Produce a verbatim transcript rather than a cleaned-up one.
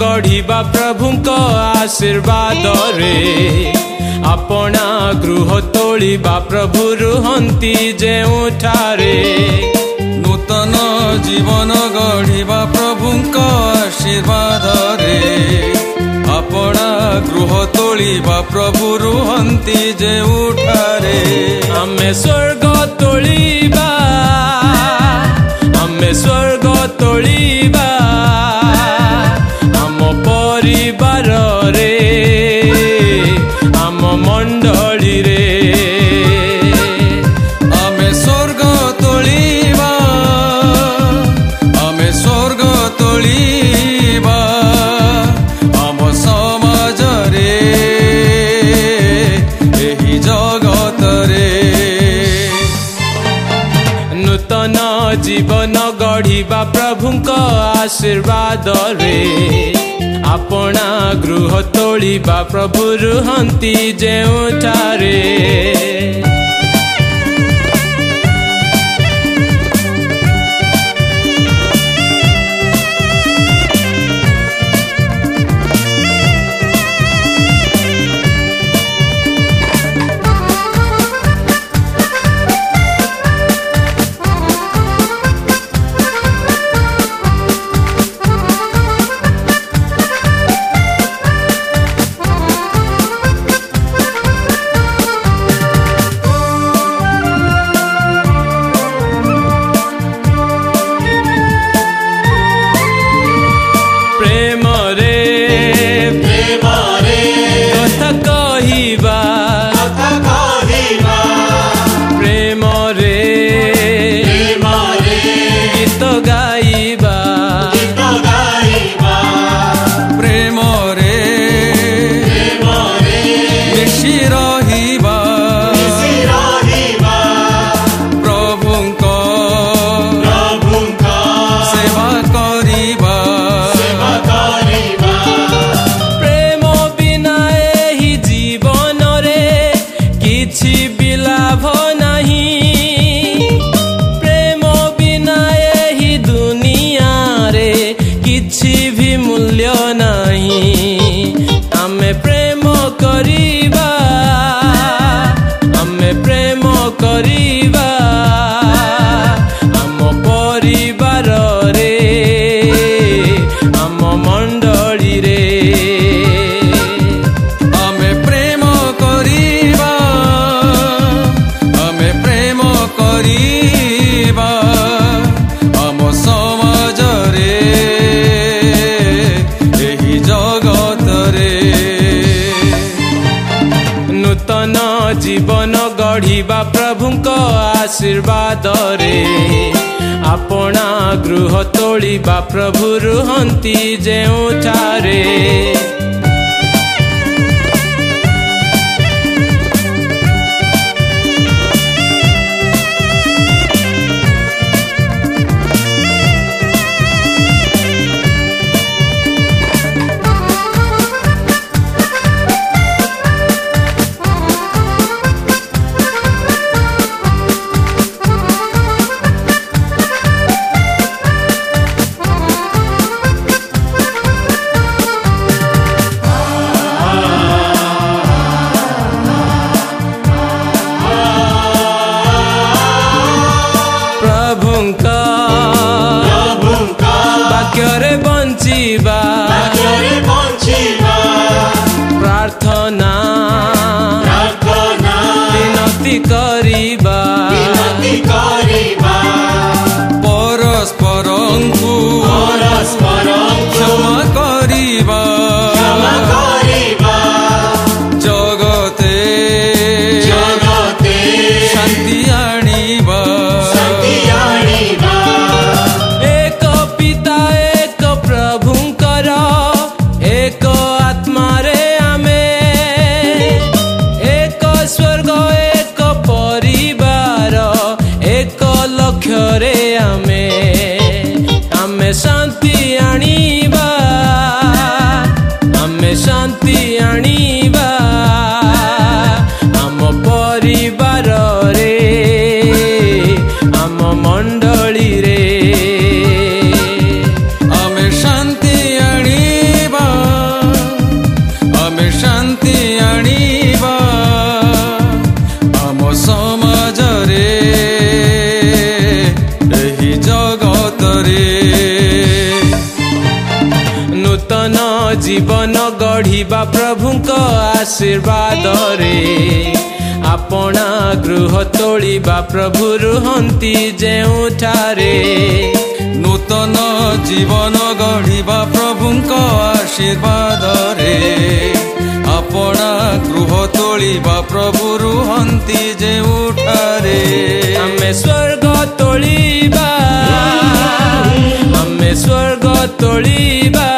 गढ़िबा प्रभुंक आशीर्वाद रे अपना गृह तोलिबा प्रभु रुहंती जेउठारे नूतन जीवन गढ़िबा प्रभुंक आशीर्वाद रे अपना गृह तोलिबा प्रभु रुहंती जेउठारे आमे स्वर्ग तोलिबा आमे स्वर्ग तोलिबा आम परिवार रे आम मंडली रे आमे स्वर्ग तोलिबा आमे स्वर्ग तोलिबा आम समाज रे एही जगत रे नूतन जीवन गढ़िबा प्रभुंक आशीर्वाद रे अपना गृह तोलिबा प्रभु रुहंती जेउठारे जीवन गढ़िबा प्रभुंक आशीर्वाद रे अपना गृह तोलिबा प्रभु रुहंती जेउठारे प्रार्थना विनती करिबा परस्परंकु क्षमा करिबा जगते शांति आनिबा एक पिता एक प्रभुंकर एक आत्मा रे आमे एक स्वर्ग एक परिवार एक जीवन गढ़िबा प्रभुंक आशीर्वाद रे आपणा गृह तोलिबा प्रभु रुहंती जेउठारे नूतन जीवन गढ़िबा प्रभुंक आशीर्वाद रे आपणा गृह तोलिबा प्रभु रुहंती जेउठारे आमे स्वर्ग तोलिबा आमे स्वर्ग तोलिबा